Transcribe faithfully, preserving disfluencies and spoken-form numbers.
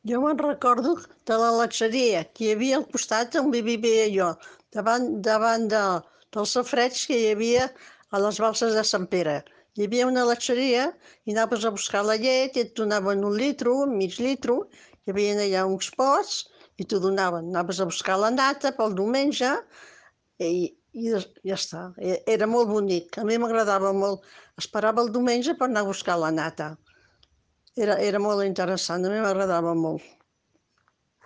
Jo me'n recordo de la latxeria que hi havia al costat on vivia jo, davant, davant de, dels safareigs que hi havia a les balses de Sant Pere. Hi havia una latxeria i anaves a buscar la llet i et donaven un litro, mig litro, hi havia allà uns pots i t'ho donaven. Anaves a buscar la nata pel diumenge i, i ja està. E- Era molt bonic, a mi m'agradava molt. Esperava el diumenge per anar a buscar la nata. Era, era molt interessant, a mi m'agradava molt.